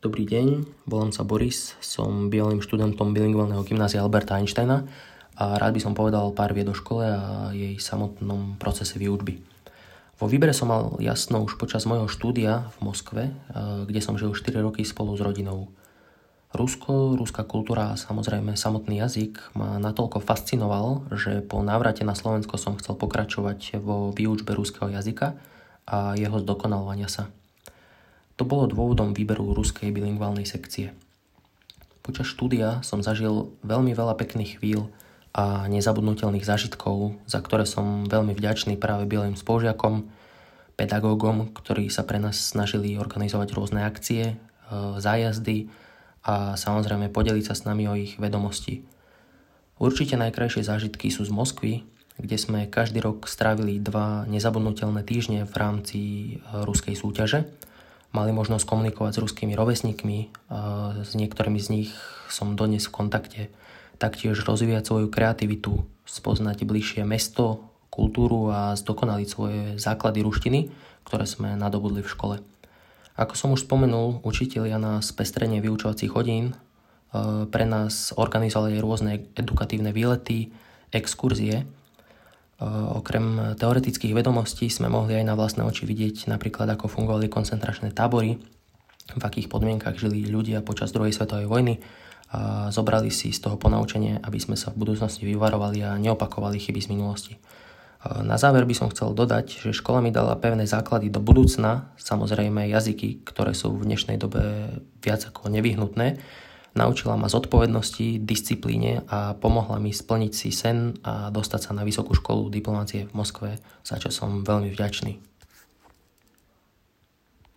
Dobrý deň, volám sa Boris, som bývalým študentom bilingválneho gymnázia Alberta Einsteina a rád by som povedal pár vied o škole a jej samotnom procese výučby. Vo výbere som mal jasno už počas môjho štúdia v Moskve, kde som žil 4 roky spolu s rodinou. Rusko, ruská kultúra a samozrejme samotný jazyk ma natoľko fascinoval, že po návrate na Slovensko som chcel pokračovať vo výučbe ruského jazyka a jeho zdokonalovania sa. To bolo dôvodom výberu ruskej bilingválnej sekcie. Počas štúdia som zažil veľmi veľa pekných chvíľ a nezabudnutelných zážitkov, za ktoré som veľmi vďačný práve bývalým spolužiakom, pedagógom, ktorí sa pre nás snažili organizovať rôzne akcie, zájazdy a samozrejme podeliť sa s nami o ich vedomosti. Určite najkrajšie zážitky sú z Moskvy, kde sme každý rok strávili 2 nezabudnutelné týždne v rámci ruskej súťaže. Mali možnosť komunikovať s ruskými rovesníkmi, s niektorými z nich som dodnes v kontakte, taktiež rozvíjať svoju kreativitu, spoznať bližšie mesto, kultúru a zdokonaliť svoje základy ruštiny, ktoré sme nadobudli v škole. Ako som už spomenul, učitelia na spestrenie vyučovacích hodín pre nás organizovali rôzne edukatívne výlety, exkurzie. Okrem teoretických vedomostí sme mohli aj na vlastné oči vidieť napríklad, ako fungovali koncentračné tábory, v akých podmienkach žili ľudia počas druhej svetovej vojny a zobrali si z toho ponaučenie, aby sme sa v budúcnosti vyvarovali a neopakovali chyby z minulosti. Na záver by som chcel dodať, že škola mi dala pevné základy do budúcna, samozrejme jazyky, ktoré sú v dnešnej dobe viac ako nevyhnutné. Naučila ma zodpovednosti, disciplíne a pomohla mi splniť si sen a dostať sa na vysokú školu diplomácie v Moskve, za čo som veľmi vďačný.